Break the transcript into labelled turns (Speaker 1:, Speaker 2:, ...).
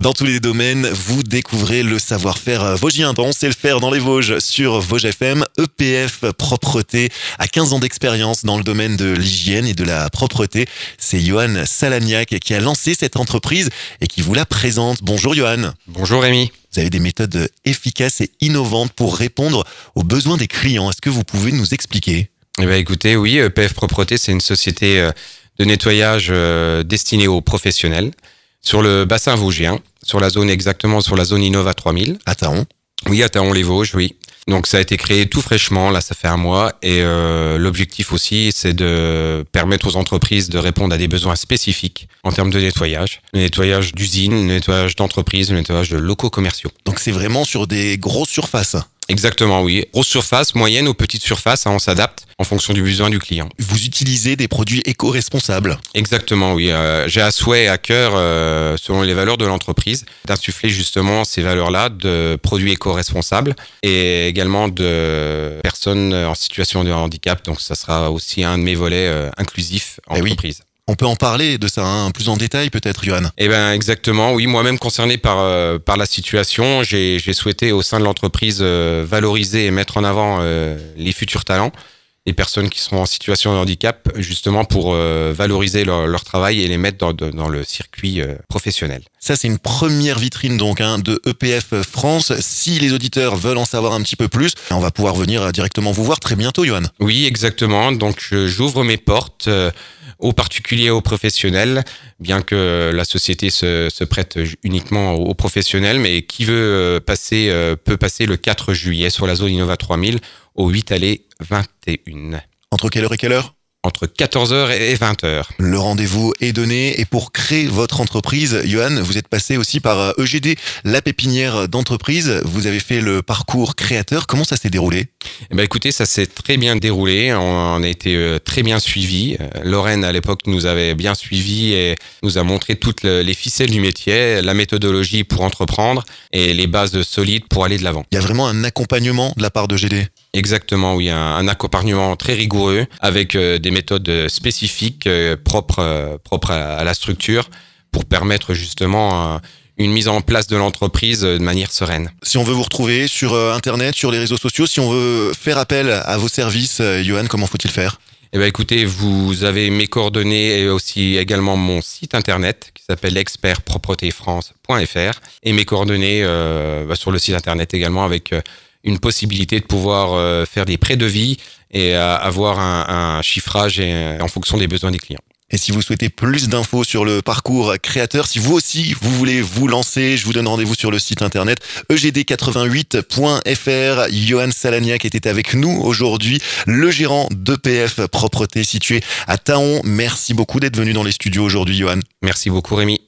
Speaker 1: Dans tous les domaines, vous découvrez le savoir-faire vosgien. On sait le faire dans les Vosges sur Vosges FM. EPF Propreté a 15 ans d'expérience dans le domaine de l'hygiène et de la propreté. C'est Johan Salagnac qui a lancé cette entreprise et qui vous la présente. Bonjour Johan.
Speaker 2: Bonjour Rémi.
Speaker 1: Vous avez des méthodes efficaces et innovantes pour répondre aux besoins des clients. Est-ce que vous pouvez nous expliquer ?
Speaker 2: Eh bien, écoutez, oui, EPF Propreté, c'est une société de nettoyage destinée aux professionnels sur le bassin vosgien, sur la zone Innova 3000.
Speaker 1: À Thaon ?
Speaker 2: Oui, à Thaon-les-Vosges, oui. Donc ça a été créé tout fraîchement, là ça fait un mois, et l'objectif aussi c'est de permettre aux entreprises de répondre à des besoins spécifiques en termes de nettoyage. Le nettoyage d'usines, le nettoyage d'entreprises, le nettoyage de locaux commerciaux.
Speaker 1: Donc c'est vraiment sur des grosses surfaces.
Speaker 2: Exactement, oui. Grosse surface, moyenne ou petite surface, on s'adapte en fonction du besoin du client.
Speaker 1: Vous utilisez des produits éco-responsables.
Speaker 2: Exactement, oui. J'ai à souhait et à cœur, selon les valeurs de l'entreprise, d'insuffler justement ces valeurs-là de produits éco-responsables et également de personnes en situation de handicap. Donc, ça sera aussi un de mes volets inclusifs en entreprise.
Speaker 1: On peut en parler de ça plus en détail peut-être, Johan.
Speaker 2: Eh ben exactement, oui. Moi-même concerné par la situation, j'ai souhaité au sein de l'entreprise valoriser et mettre en avant les futurs talents, les personnes qui seront en situation de handicap, justement pour valoriser leur travail et les mettre dans le circuit professionnel.
Speaker 1: Ça, c'est une première vitrine donc de EPF France. Si les auditeurs veulent en savoir un petit peu plus, on va pouvoir venir directement vous voir très bientôt, Johan.
Speaker 2: Oui, exactement. Donc, j'ouvre mes portes aux particuliers et aux professionnels, bien que la société se prête uniquement aux professionnels, mais qui veut passer peut passer le 4 juillet sur la zone Innova 3000 au 8 allées 21.
Speaker 1: Entre quelle heure et quelle heure ?
Speaker 2: Entre 14h et 20h.
Speaker 1: Le rendez-vous est donné et pour créer votre entreprise, Johan, vous êtes passé aussi par EGD, la pépinière d'entreprise. Vous avez fait le parcours créateur. Comment ça s'est déroulé ?
Speaker 2: Eh ben, écoutez, ça s'est très bien déroulé. On a été très bien suivis. Lorraine, à l'époque, nous avait bien suivis et nous a montré toutes les ficelles du métier, la méthodologie pour entreprendre et les bases solides pour aller de l'avant.
Speaker 1: Il y a vraiment un accompagnement de la part d'EGD ?
Speaker 2: Exactement, oui, un accompagnement très rigoureux avec des méthodes spécifiques propres à la structure pour permettre justement une mise en place de l'entreprise de manière sereine.
Speaker 1: Si on veut vous retrouver sur Internet, sur les réseaux sociaux, si on veut faire appel à vos services, Johan, comment faut-il faire ?
Speaker 2: Eh ben, écoutez, vous avez mes coordonnées et aussi également mon site internet qui s'appelle expertpropretéfrance.fr et mes coordonnées sur le site internet également avec une possibilité de pouvoir faire des prédevis et avoir un chiffrage en fonction des besoins des clients.
Speaker 1: Et si vous souhaitez plus d'infos sur le parcours créateur, si vous aussi vous voulez vous lancer, je vous donne rendez-vous sur le site internet egd88.fr. Johan Salagnac était avec nous aujourd'hui, le gérant d'EPF Propreté situé à Thaon. Merci beaucoup d'être venu dans les studios aujourd'hui, Johan.
Speaker 2: Merci beaucoup Rémi.